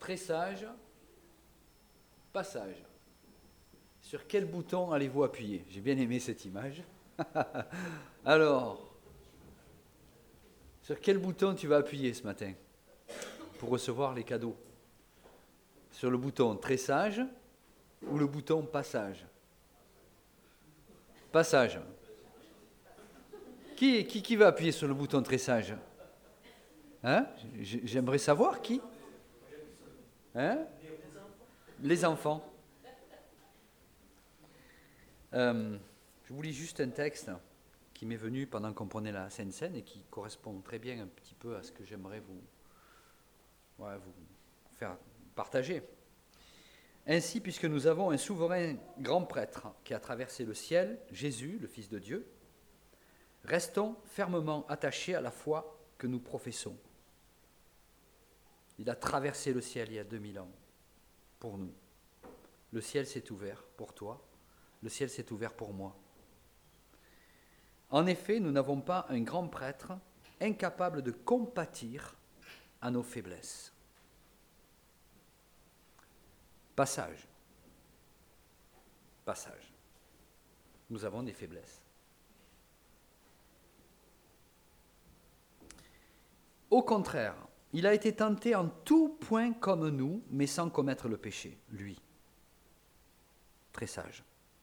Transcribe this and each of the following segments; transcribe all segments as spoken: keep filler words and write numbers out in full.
très sage, pas sage. Sur quel bouton allez-vous appuyer? J'ai bien aimé cette image. Alors, sur quel bouton tu vas appuyer ce matin pour recevoir les cadeaux? Sur le bouton très sage ou le bouton passage? Passage. Qui, qui, qui va appuyer sur le bouton très sage? Hein? J'aimerais savoir qui. Hein? Les enfants. Euh, je vous lis juste un texte qui m'est venu pendant qu'on prenait la Sainte Seine et qui correspond très bien un petit peu à ce que j'aimerais vous, ouais, vous faire partager. Ainsi, puisque nous avons un souverain grand prêtre qui a traversé le ciel, Jésus, le Fils de Dieu, restons fermement attachés à la foi que nous professons. Il a traversé le ciel il y a deux mille ans pour nous. Le ciel s'est ouvert pour toi, le ciel s'est ouvert pour moi. En effet, nous n'avons pas un grand prêtre incapable de compatir à nos faiblesses. Passage. Passage. Nous avons des faiblesses. Au contraire, il a été tenté en tout point comme nous, mais sans commettre le péché, lui. Très sage.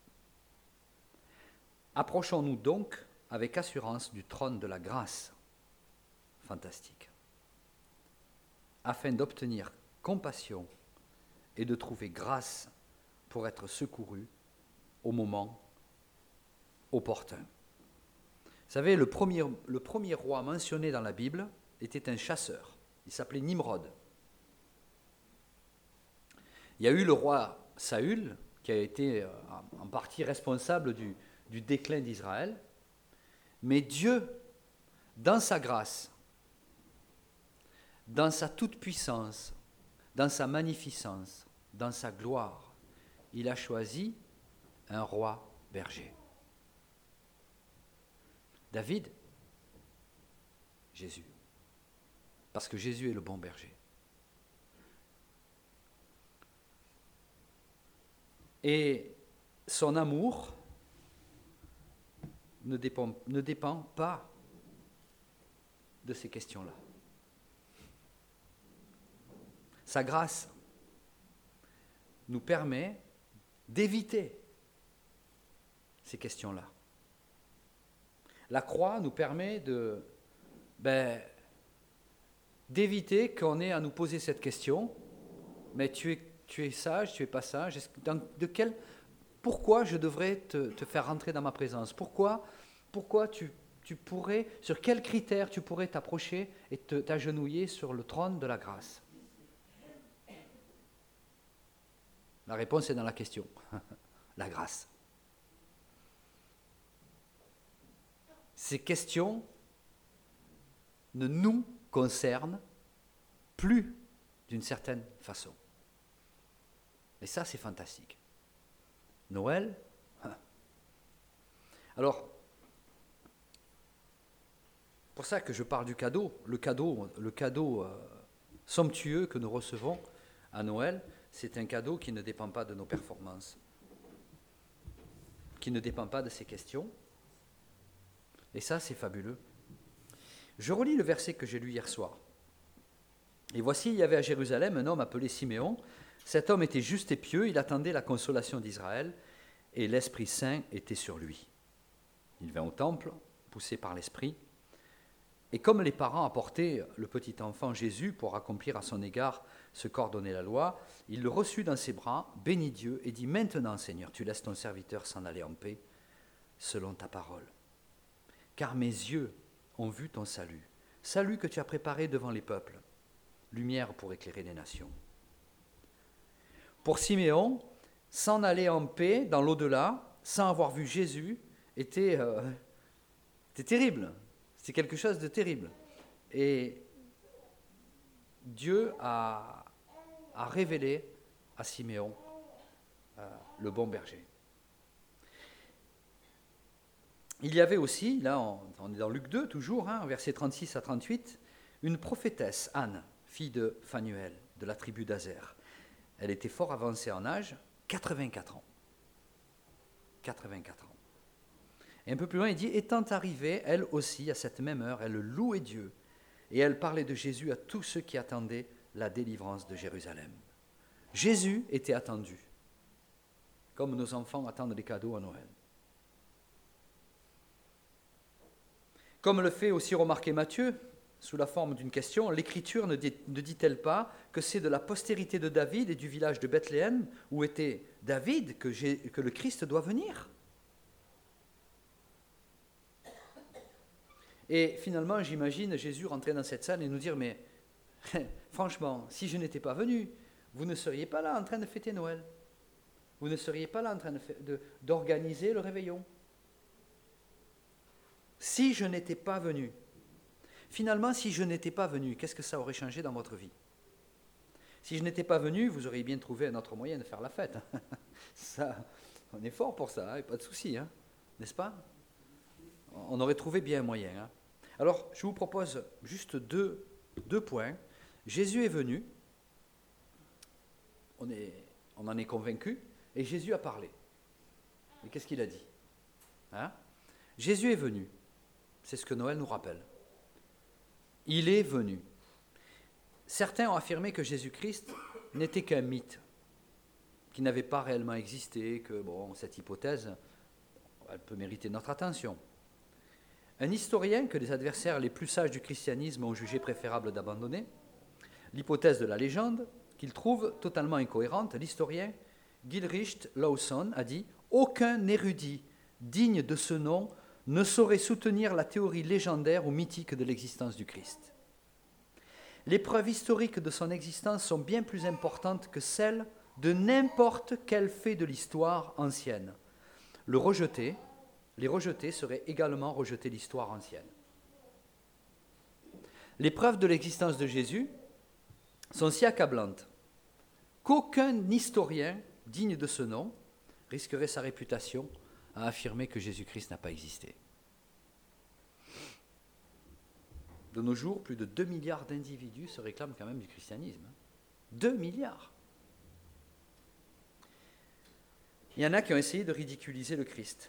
Approchons-nous donc avec assurance du trône de la grâce. Fantastique. Afin d'obtenir compassion et de trouver grâce pour être secouru au moment opportun. Vous savez, le premier, le premier roi mentionné dans la Bible était un chasseur. Il s'appelait Nimrod. Il y a eu le roi Saül, qui a été en partie responsable du, du déclin d'Israël. Mais Dieu, dans sa grâce, dans sa toute-puissance, dans sa magnificence, dans sa gloire, il a choisi un roi berger. David, Jésus. Parce que Jésus est le bon berger. Et son amour ne dépend, ne dépend pas de ces questions-là. Sa grâce nous permet d'éviter ces questions-là. La croix nous permet de, ben, d'éviter qu'on ait à nous poser cette question, mais tu es, tu es sage, tu es pas sage, est-ce que, dans, de quel, pourquoi je devrais te, te faire rentrer dans ma présence? Pourquoi, pourquoi tu, tu pourrais, sur quels critères tu pourrais t'approcher et te, t'agenouiller sur le trône de la grâce? La réponse est dans la question. La grâce. Ces questions ne nous concernent plus d'une certaine façon. Et ça, c'est fantastique. Noël. Alors, pour ça que je parle du cadeau. Le cadeau, le cadeau euh, somptueux que nous recevons à Noël, c'est un cadeau qui ne dépend pas de nos performances, qui ne dépend pas de ces questions. Et ça, c'est fabuleux. Je relis le verset que j'ai lu hier soir. Et voici, il y avait à Jérusalem un homme appelé Siméon. Cet homme était juste et pieux, il attendait la consolation d'Israël, et l'Esprit Saint était sur lui. Il vint au temple, poussé par l'Esprit, et comme les parents apportaient le petit enfant Jésus pour accomplir à son égard ce qu'ordonnait la loi, il le reçut dans ses bras, bénit Dieu et dit « Maintenant, Seigneur, tu laisses ton serviteur s'en aller en paix, selon ta parole. Car mes yeux ont vu ton salut, salut que tu as préparé devant les peuples, lumière pour éclairer les nations. » Pour Siméon, s'en aller en paix dans l'au-delà, sans avoir vu Jésus, était, euh, était terrible. C'est quelque chose de terrible. Et Dieu a, a révélé à Siméon euh, le bon berger. Il y avait aussi, là on, on est dans Luc deux toujours, hein, versets trente-six à trente-huit, une prophétesse, Anne, fille de Phanuel. de la tribu d'Azer. Elle était fort avancée en âge, quatre-vingt-quatre ans. quatre-vingt-quatre ans. Et un peu plus loin, il dit, étant arrivée, elle aussi, à cette même heure, elle louait Dieu, et elle parlait de Jésus à tous ceux qui attendaient la délivrance de Jérusalem. Jésus était attendu, comme nos enfants attendent les cadeaux à Noël. Comme le fait aussi remarquer Matthieu, sous la forme d'une question, l'Écriture ne, dit, ne dit-elle pas que c'est de la postérité de David et du village de Bethléem, où était David, que, j'ai, que le Christ doit venir ? Et finalement, j'imagine Jésus rentrer dans cette salle et nous dire, mais franchement, si je n'étais pas venu, vous ne seriez pas là en train de fêter Noël. Vous ne seriez pas là en train de, de, d'organiser le réveillon. Si je n'étais pas venu, finalement, si je n'étais pas venu, qu'est-ce que ça aurait changé dans votre vie ? Si je n'étais pas venu, vous auriez bien trouvé un autre moyen de faire la fête. Ça, on est fort pour ça, hein, pas de souci, hein, n'est-ce pas ? On aurait trouvé bien un moyen. Hein. Alors, je vous propose juste deux, deux points. Jésus est venu, on, est, on en est convaincu, et Jésus a parlé. Et qu'est-ce qu'il a dit ? Hein ? Jésus est venu. C'est ce que Noël nous rappelle. Il est venu. Certains ont affirmé que Jésus-Christ n'était qu'un mythe, qui n'avait pas réellement existé, que bon, cette hypothèse, elle peut mériter notre attention. Un historien que les adversaires les plus sages du christianisme ont jugé préférable d'abandonner, l'hypothèse de la légende, qu'il trouve totalement incohérente, l'historien Gilchrist Lawson a dit « Aucun érudit digne de ce nom ne saurait soutenir la théorie légendaire ou mythique de l'existence du Christ. Les preuves historiques de son existence sont bien plus importantes que celles de n'importe quel fait de l'histoire ancienne. Le rejeter, les rejeter seraient également rejeter l'histoire ancienne. Les preuves de l'existence de Jésus sont si accablantes qu'aucun historien digne de ce nom risquerait sa réputation à affirmer que Jésus-Christ n'a pas existé. De nos jours, plus de deux milliards d'individus se réclament quand même du christianisme. deux milliards. Il y en a qui ont essayé de ridiculiser le Christ.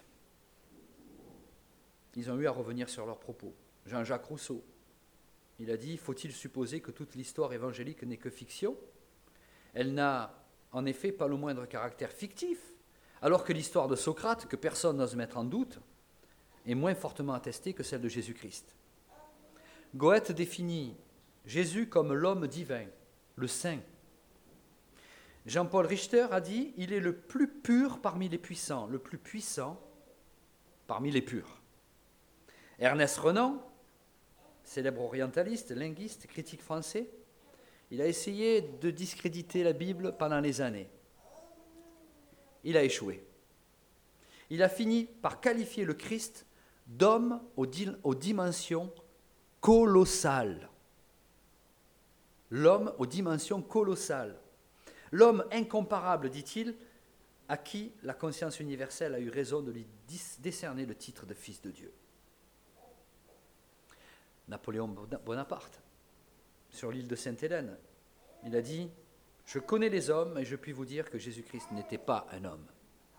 Ils ont eu à revenir sur leurs propos. Jean-Jacques Rousseau, il a dit « Faut-il supposer que toute l'histoire évangélique n'est que fiction ? Elle n'a en effet pas le moindre caractère fictif, alors que l'histoire de Socrate, que personne n'ose mettre en doute, est moins fortement attestée que celle de Jésus-Christ. » Goethe définit Jésus comme l'homme divin, le saint. Jean-Paul Richter a dit « Il est le plus pur parmi les puissants, le plus puissant parmi les purs. » Ernest Renan, célèbre orientaliste, linguiste, critique français, il a essayé de discréditer la Bible pendant les années. Il a échoué. Il a fini par qualifier le Christ d'homme aux, di- aux dimensions colossales. L'homme aux dimensions colossales. L'homme incomparable, dit-il, à qui la conscience universelle a eu raison de lui décerner le titre de fils de Dieu. Napoléon Bonaparte, sur l'île de Sainte-Hélène, il a dit « Je connais les hommes et je puis vous dire que Jésus-Christ n'était pas un homme. »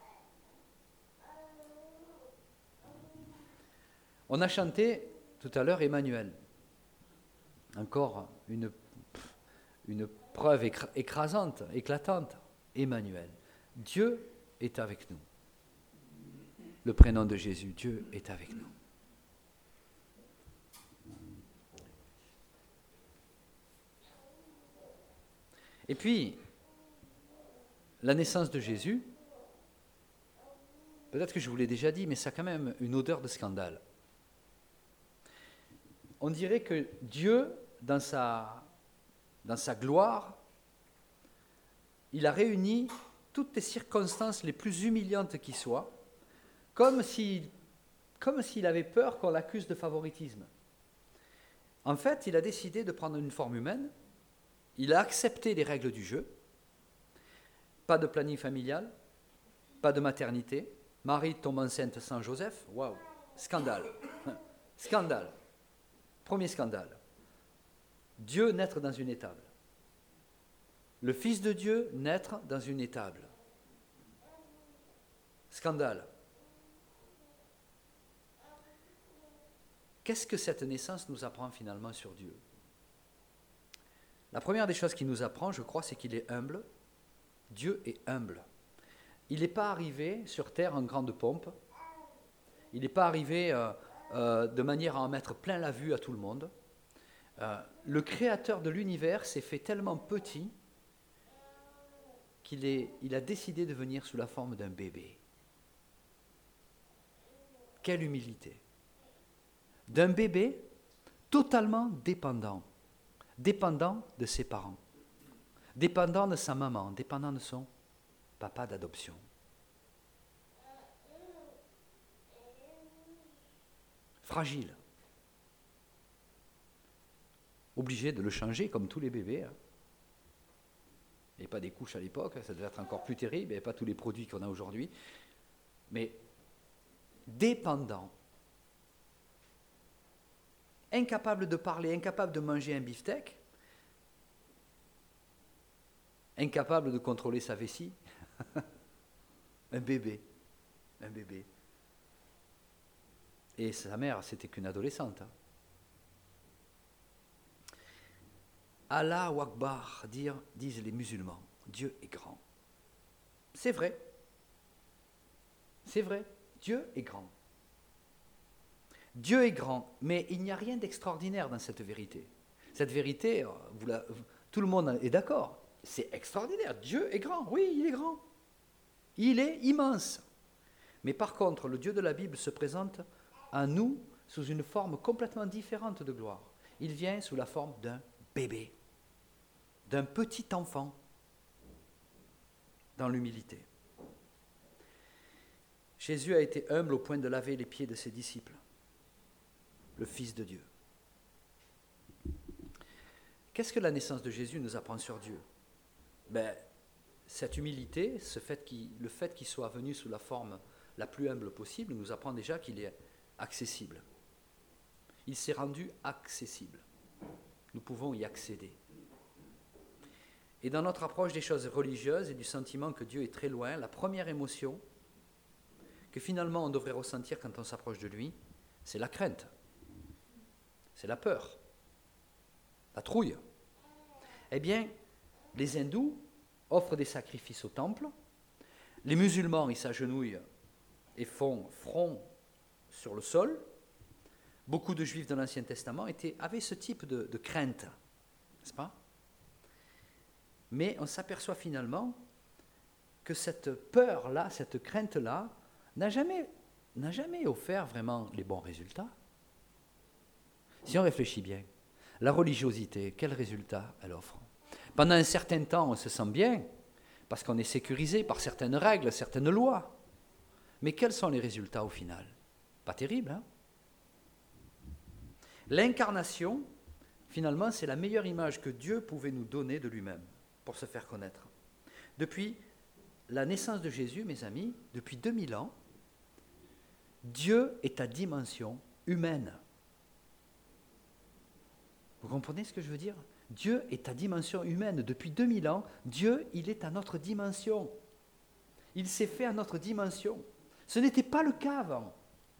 On a chanté tout à l'heure Emmanuel. Encore une, une preuve écrasante, éclatante. Emmanuel. Dieu est avec nous. Le prénom de Jésus, Dieu est avec nous. Et puis, la naissance de Jésus, peut-être que je vous l'ai déjà dit, mais ça a quand même une odeur de scandale. On dirait que Dieu, dans sa, dans sa gloire, il a réuni toutes les circonstances les plus humiliantes qui soient, comme s'il, comme s'il avait peur qu'on l'accuse de favoritisme. En fait, il a décidé de prendre une forme humaine, il a accepté les règles du jeu, pas de planning familial, pas de maternité, Marie tombe enceinte sans Joseph, waouh, scandale, scandale, premier scandale. Dieu naître dans une étable. Le Fils de Dieu naître dans une étable. Scandale. Qu'est-ce que cette naissance nous apprend finalement sur Dieu? La première des choses qu'il nous apprend, je crois, c'est qu'il est humble. Dieu est humble. Il n'est pas arrivé sur terre en grande pompe. Il n'est pas arrivé euh, euh, de manière à en mettre plein la vue à tout le monde. Euh, le créateur de l'univers s'est fait tellement petit qu'il est, il a décidé de venir sous la forme d'un bébé. Quelle humilité! D'un bébé totalement dépendant, dépendant de ses parents, dépendant de sa maman, dépendant de son papa d'adoption. Fragile. Obligé de le changer comme tous les bébés. Hein. Il n'y avait pas des couches à l'époque, ça devait être encore plus terrible, il n'y avait pas tous les produits qu'on a aujourd'hui. Mais dépendant. Incapable de parler, incapable de manger un beefsteak, incapable de contrôler sa vessie. Un bébé, un bébé. Et sa mère, c'était qu'une adolescente. Hein. Allah ou Akbar, dire, disent les musulmans, Dieu est grand. C'est vrai. C'est vrai, Dieu est grand. Dieu est grand, mais il n'y a rien d'extraordinaire dans cette vérité. Cette vérité, vous la, tout le monde est d'accord, c'est extraordinaire. Dieu est grand, oui, il est grand. Il est immense. Mais par contre, le Dieu de la Bible se présente à nous sous une forme complètement différente de gloire. Il vient sous la forme d'un bébé, d'un petit enfant, dans l'humilité. Jésus a été humble au point de laver les pieds de ses disciples, le Fils de Dieu. Qu'est-ce que la naissance de Jésus nous apprend sur Dieu? Ben, cette humilité, ce fait qu'il, le fait qu'il soit venu sous la forme la plus humble possible, nous apprend déjà qu'il est accessible. Il s'est rendu accessible. Nous pouvons y accéder. Et dans notre approche des choses religieuses et du sentiment que Dieu est très loin, la première émotion que finalement on devrait ressentir quand on s'approche de lui, c'est la crainte, c'est la peur, la trouille. Eh bien, les hindous offrent des sacrifices au temple, les musulmans, ils s'agenouillent et font front sur le sol. Beaucoup de juifs de l'Ancien Testament étaient, avaient ce type de, de crainte, n'est-ce pas? Mais on s'aperçoit finalement que cette peur-là, cette crainte-là, n'a jamais, n'a jamais offert vraiment les bons résultats. Si on réfléchit bien, la religiosité, quel résultat elle offre? Pendant un certain temps, on se sent bien, parce qu'on est sécurisé par certaines règles, certaines lois. Mais quels sont les résultats au final? Pas terrible, hein? L'incarnation, finalement, c'est la meilleure image que Dieu pouvait nous donner de lui-même pour se faire connaître. Depuis la naissance de Jésus, mes amis, depuis deux mille ans, Dieu est à dimension humaine. Vous comprenez ce que je veux dire? Dieu est à dimension humaine. Depuis deux mille ans, Dieu, il est à notre dimension. Il s'est fait à notre dimension. Ce n'était pas le cas avant.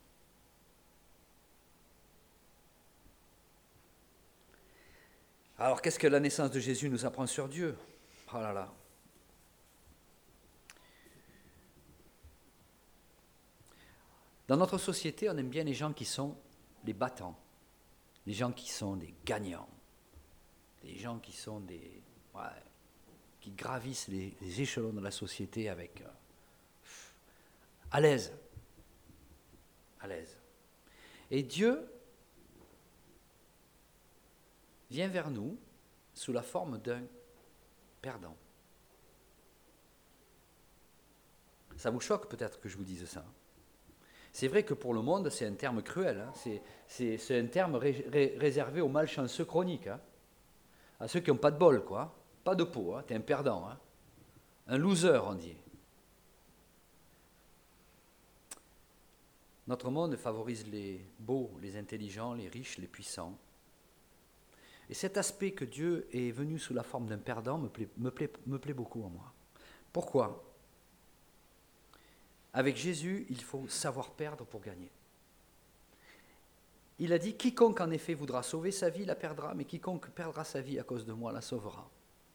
Alors, qu'est-ce que la naissance de Jésus nous apprend sur Dieu? Oh là là. Dans notre société, on aime bien les gens qui sont les battants, les gens qui sont des gagnants, les gens qui sont des, ouais, qui gravissent les, les échelons de la société avec euh, à l'aise, à l'aise. Et Dieu vient vers nous sous la forme d'un perdant. Ça vous choque peut-être que je vous dise ça. C'est vrai que pour le monde, c'est un terme cruel. Hein. C'est, c'est, c'est un terme ré, ré, réservé aux malchanceux chroniques, hein. À ceux qui n'ont pas de bol, quoi. Pas de peau, hein. T'es un perdant. Hein. Un loser, on dit. Notre monde favorise les beaux, les intelligents, les riches, les puissants. Et cet aspect que Dieu est venu sous la forme d'un perdant me plaît, me plaît, me plaît beaucoup en moi. Pourquoi ? Avec Jésus, il faut savoir perdre pour gagner. Il a dit, quiconque en effet voudra sauver sa vie la perdra, mais quiconque perdra sa vie à cause de moi la sauvera.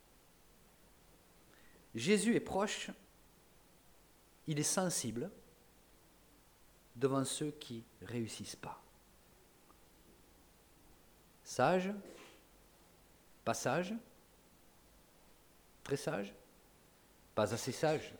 Jésus est proche, il est sensible devant ceux qui ne réussissent pas. Sage, pas sage, très sage, pas assez sage.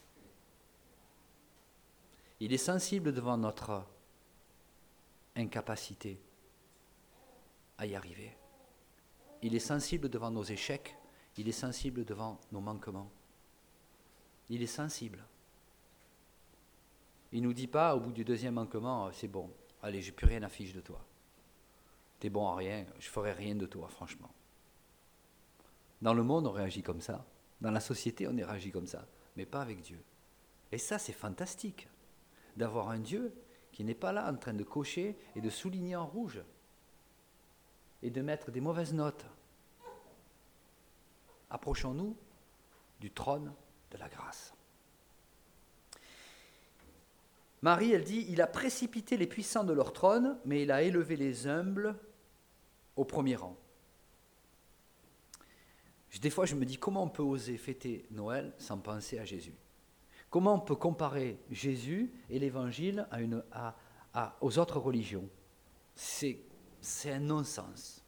Il est sensible devant notre incapacité à y arriver. Il est sensible devant nos échecs, il est sensible devant nos manquements. Il est sensible. Il ne nous dit pas au bout du deuxième manquement, c'est bon, allez, j'ai plus rien à fiche de toi. T'es bon à rien, je ferai rien de toi, franchement. Dans le monde, on réagit comme ça. Dans la société, on réagit comme ça, mais pas avec Dieu. Et ça, c'est fantastique, d'avoir un Dieu qui n'est pas là en train de cocher et de souligner en rouge et de mettre des mauvaises notes. Approchons-nous du trône de la grâce. Marie, elle dit, il a précipité les puissants de leur trône, mais il a élevé les humbles au premier rang. Des fois, je me dis, comment on peut oser fêter Noël sans penser à Jésus ? Comment on peut comparer Jésus et l'Évangile à une, à, à, aux autres religions ? C'est, c'est un non-sens.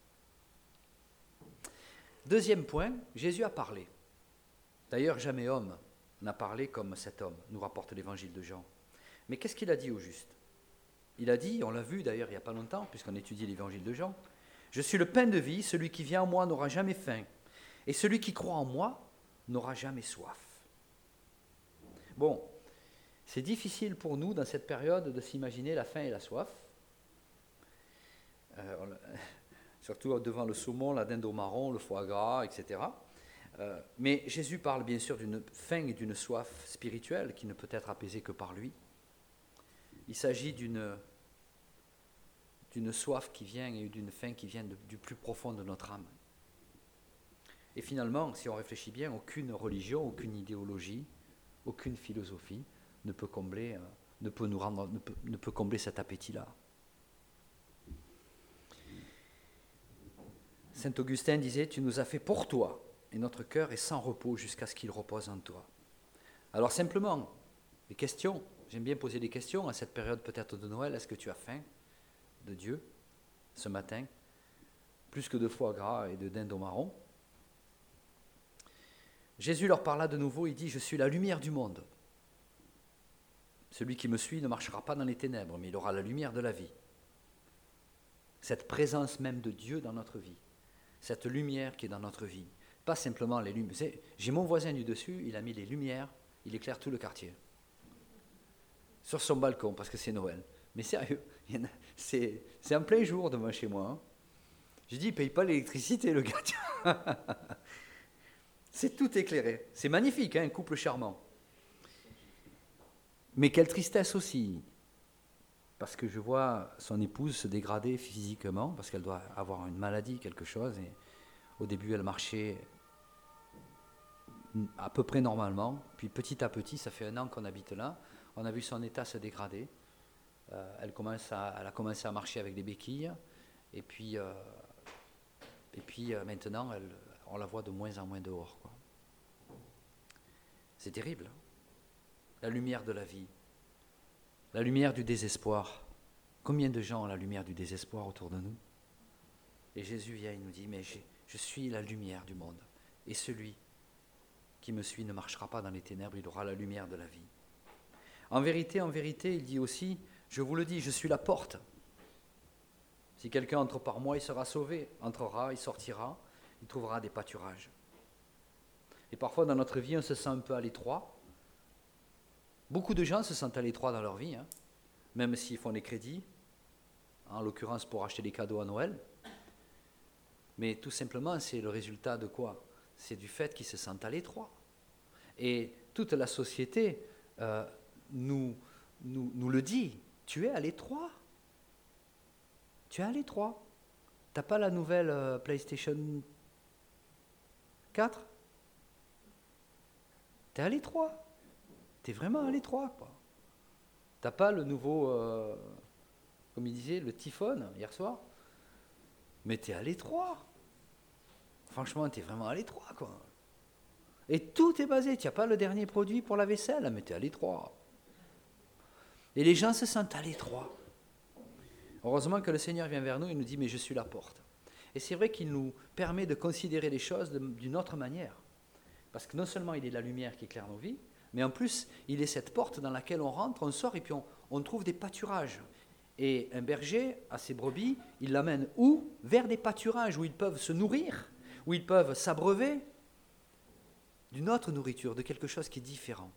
Deuxième point, Jésus a parlé. D'ailleurs, jamais homme n'a parlé comme cet homme, nous rapporte l'Évangile de Jean. Mais qu'est-ce qu'il a dit au juste ? Il a dit, on l'a vu d'ailleurs il n'y a pas longtemps, puisqu'on étudie l'Évangile de Jean, « Je suis le pain de vie, celui qui vient en moi n'aura jamais faim, et celui qui croit en moi n'aura jamais soif. » Bon, c'est difficile pour nous dans cette période de s'imaginer la faim et la soif, euh, on, surtout devant le saumon, la dinde au marron, le foie gras, et cetera. Euh, mais Jésus parle bien sûr d'une faim et d'une soif spirituelle qui ne peut être apaisée que par lui. Il s'agit d'une, d'une soif qui vient et d'une faim qui vient de, du plus profond de notre âme. Et finalement, si on réfléchit bien, aucune religion, aucune idéologie, aucune philosophie ne peut combler, euh, ne peut nous rendre, ne peut, ne peut combler cet appétit-là. Saint Augustin disait, « Tu nous as fait pour toi, et notre cœur est sans repos jusqu'à ce qu'il repose en toi. » Alors simplement, des questions. J'aime bien poser des questions à cette période peut-être de Noël. Est-ce que tu as faim de Dieu ce matin, plus que de foie gras et de dinde au marron ? Jésus leur parla de nouveau, il dit, « Je suis la lumière du monde. Celui qui me suit ne marchera pas dans les ténèbres, mais il aura la lumière de la vie. » Cette présence même de Dieu dans notre vie, cette lumière qui est dans notre vie, pas simplement les lumières. J'ai mon voisin du dessus, il a mis les lumières, il éclaire tout le quartier. Sur son balcon, parce que c'est Noël. Mais sérieux, il y en a, c'est, c'est en plein jour devant chez moi. Hein. Je dis, il ne paye pas l'électricité, le gars. C'est tout éclairé. C'est magnifique, hein, un couple charmant. Mais quelle tristesse aussi, parce que je vois son épouse se dégrader physiquement, parce qu'elle doit avoir une maladie, quelque chose. Et au début, elle marchait à peu près normalement. Puis petit à petit, ça fait un an qu'on habite là, on a vu son état se dégrader. Euh, elle, commence à, elle a commencé à marcher avec des béquilles. Et puis, euh, et puis euh, maintenant, elle, on la voit de moins en moins dehors, quoi. C'est terrible. La lumière de la vie. La lumière du désespoir. Combien de gens ont la lumière du désespoir autour de nous ? Et Jésus vient, il nous dit, mais j'ai, je suis la lumière du monde. Et celui qui me suit ne marchera pas dans les ténèbres, il aura la lumière de la vie. En vérité, en vérité, il dit aussi, je vous le dis, je suis la porte. Si quelqu'un entre par moi, il sera sauvé. Entrera, il sortira, il trouvera des pâturages. Et parfois, dans notre vie, on se sent un peu à l'étroit. Beaucoup de gens se sentent à l'étroit dans leur vie, hein, même s'ils font des crédits, en l'occurrence pour acheter des cadeaux à Noël. Mais tout simplement, c'est le résultat de quoi ? C'est du fait qu'ils se sentent à l'étroit. Et toute la société euh, nous, nous, nous le dit. Tu es à l'étroit. Tu es à l'étroit. T'as pas la nouvelle euh, PlayStation quatre? T'es à l'étroit. T'es vraiment à l'étroit, quoi. T'as pas le nouveau, euh, comme il disait, le Typhone hier soir? Mais t'es à l'étroit. Franchement, t'es vraiment à l'étroit, quoi. Et tout est basé. Tu n'as pas le dernier produit pour la vaisselle, mais t'es à l'étroit. Et les gens se sentent à l'étroit. Heureusement que le Seigneur vient vers nous et nous dit, mais je suis la porte. Et c'est vrai qu'il nous permet de considérer les choses de, d'une autre manière. Parce que non seulement il est la lumière qui éclaire nos vies, mais en plus, il est cette porte dans laquelle on rentre, on sort et puis on, on trouve des pâturages. Et un berger, à ses brebis, il l'amène où? Vers des pâturages où ils peuvent se nourrir, où ils peuvent s'abreuver d'une autre nourriture, de quelque chose qui est différent.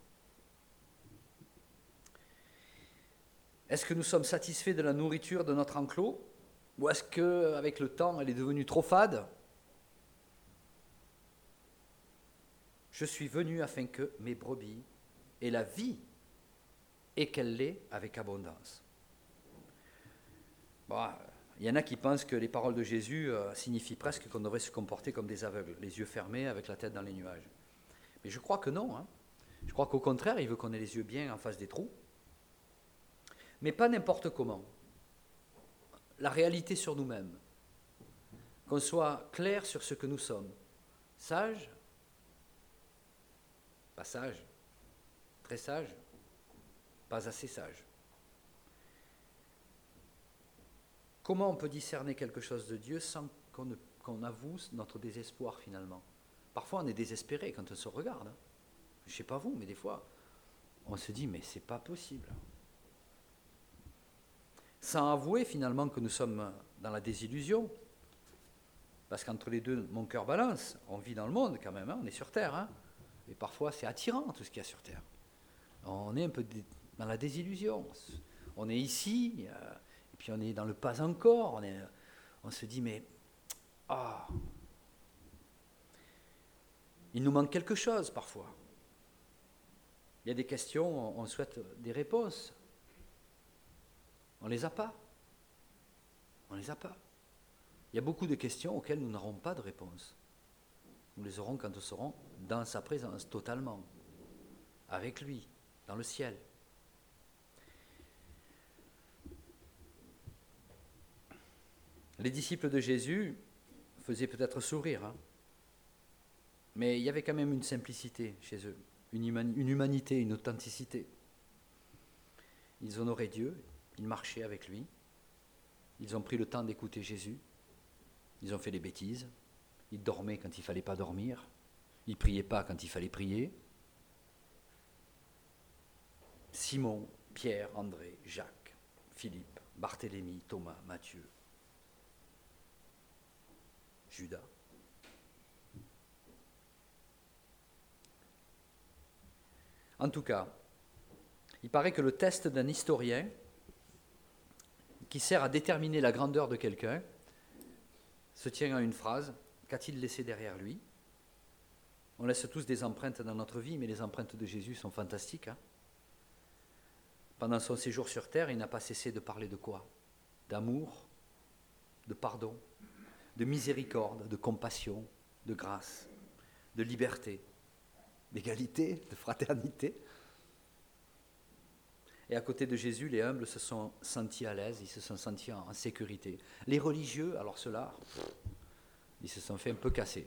Est-ce que nous sommes satisfaits de la nourriture de notre enclos? Ou est-ce qu'avec le temps, elle est devenue trop fade? Je suis venu afin que mes brebis aient la vie et qu'elle l'ait avec abondance. Bon, il y en a qui pensent que les paroles de Jésus euh, signifient presque qu'on devrait se comporter comme des aveugles, les yeux fermés avec la tête dans les nuages. Mais je crois que non. Hein. Je crois qu'au contraire, il veut qu'on ait les yeux bien en face des trous. Mais pas n'importe comment. La réalité sur nous-mêmes. Qu'on soit clair sur ce que nous sommes. Sage, pas sage, très sage, pas assez sage. Comment on peut discerner quelque chose de Dieu sans qu'on, ne, qu'on avoue notre désespoir finalement? Parfois on est désespéré quand on se regarde. Hein. Je ne sais pas vous, mais des fois, on se dit, mais c'est pas possible. Sans avouer finalement que nous sommes dans la désillusion. Parce qu'entre les deux, mon cœur balance. On vit dans le monde quand même, hein, on est sur Terre. Hein. Et parfois, c'est attirant tout ce qu'il y a sur Terre. On est un peu dans la désillusion. On est ici, euh, et puis on est dans le pas encore. On, est, on se dit, mais... Ah, il nous manque quelque chose parfois. Il y a des questions, on souhaite des réponses. On ne les a pas. On ne les a pas. Il y a beaucoup de questions auxquelles nous n'aurons pas de réponse. Nous les aurons quand nous serons dans sa présence, totalement. Avec lui, dans le ciel. Les disciples de Jésus faisaient peut-être sourire, hein, mais il y avait quand même une simplicité chez eux, une, human- une humanité, une authenticité. Ils honoraient Dieu, ils marchaient avec lui, ils ont pris le temps d'écouter Jésus, ils ont fait des bêtises, ils dormaient quand il ne fallait pas dormir, ils ne priaient pas quand il fallait prier. Simon, Pierre, André, Jacques, Philippe, Barthélemy, Thomas, Matthieu, Judas. En tout cas, il paraît que le test d'un historien qui sert à déterminer la grandeur de quelqu'un se tient à une phrase: qu'a-t-il laissé derrière lui? On laisse tous des empreintes dans notre vie, mais les empreintes de Jésus sont fantastiques. Hein. Pendant son séjour sur terre, il n'a pas cessé de parler de quoi? D'amour, de pardon, de miséricorde, de compassion, de grâce, de liberté, d'égalité, de fraternité. Et à côté de Jésus, les humbles se sont sentis à l'aise, ils se sont sentis en, en sécurité. Les religieux, alors ceux-là, ils se sont fait un peu casser.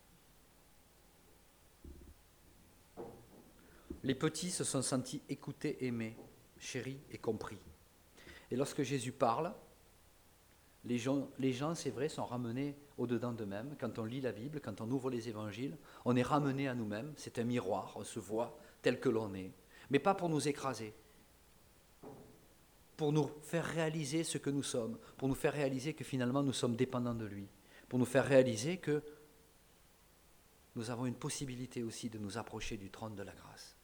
Les petits se sont sentis écoutés, aimés, chéris et compris. Et lorsque Jésus parle, les gens, les gens, c'est vrai, sont ramenés au-dedans d'eux-mêmes. Quand on lit la Bible, quand on ouvre les évangiles, on est ramené à nous-mêmes. C'est un miroir, on se voit tel que l'on est. Mais pas pour nous écraser. Pour nous faire réaliser ce que nous sommes. Pour nous faire réaliser que finalement nous sommes dépendants de lui. Pour nous faire réaliser que nous avons une possibilité aussi de nous approcher du trône de la grâce.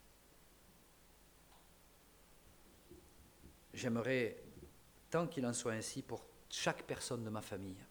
J'aimerais tant qu'il en soit ainsi pour chaque personne de ma famille.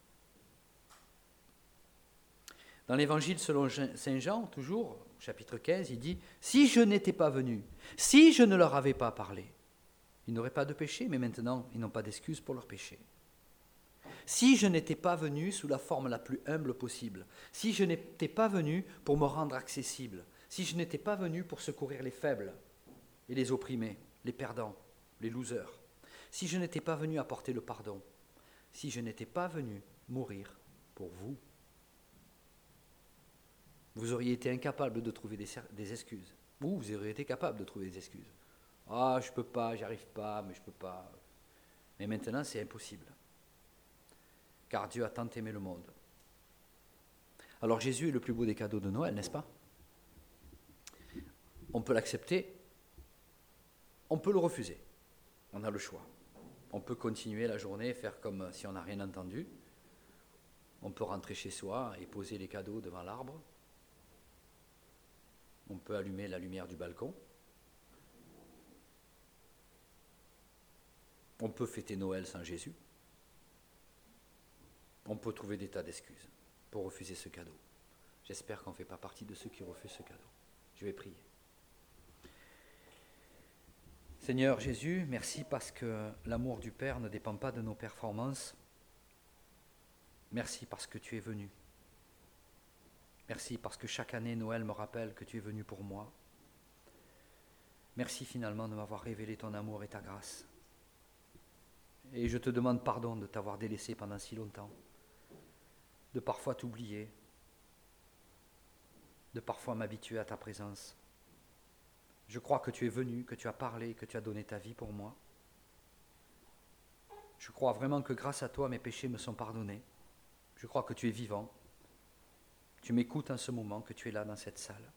Dans l'évangile selon saint Jean, toujours, chapitre quinze, il dit « Si je n'étais pas venu, si je ne leur avais pas parlé, ils n'auraient pas de péché, mais maintenant, ils n'ont pas d'excuse pour leur péché. Si je n'étais pas venu sous la forme la plus humble possible, si je n'étais pas venu pour me rendre accessible, si je n'étais pas venu pour secourir les faibles et les opprimés, les perdants, les losers, si je n'étais pas venu apporter le pardon, si je n'étais pas venu mourir pour vous, vous auriez été incapable de trouver des, des excuses. Ou vous auriez été capable de trouver des excuses. Ah, je peux pas, j'y arrive pas, mais je peux pas. Mais maintenant, c'est impossible. Car Dieu a tant aimé le monde. Alors Jésus est le plus beau des cadeaux de Noël, n'est-ce pas? On peut l'accepter, on peut le refuser. On a le choix. On peut continuer la journée, faire comme si on n'a rien entendu. On peut rentrer chez soi et poser les cadeaux devant l'arbre. On peut allumer la lumière du balcon. On peut fêter Noël sans Jésus. On peut trouver des tas d'excuses pour refuser ce cadeau. J'espère qu'on ne fait pas partie de ceux qui refusent ce cadeau. Je vais prier. Seigneur Jésus, merci parce que l'amour du Père ne dépend pas de nos performances. Merci parce que tu es venu. Merci parce que chaque année, Noël me rappelle que tu es venu pour moi. Merci finalement de m'avoir révélé ton amour et ta grâce. Et je te demande pardon de t'avoir délaissé pendant si longtemps, de parfois t'oublier, de parfois m'habituer à ta présence. Je crois que tu es venu, que tu as parlé, que tu as donné ta vie pour moi. Je crois vraiment que grâce à toi, mes péchés me sont pardonnés. Je crois que tu es vivant. Tu m'écoutes en ce moment, que tu es là dans cette salle.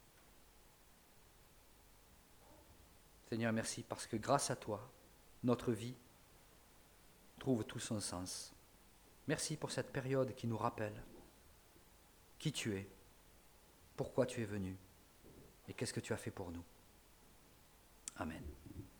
Seigneur, merci parce que grâce à toi, notre vie trouve tout son sens. Merci pour cette période qui nous rappelle qui tu es, pourquoi tu es venu et qu'est-ce que tu as fait pour nous. Amen.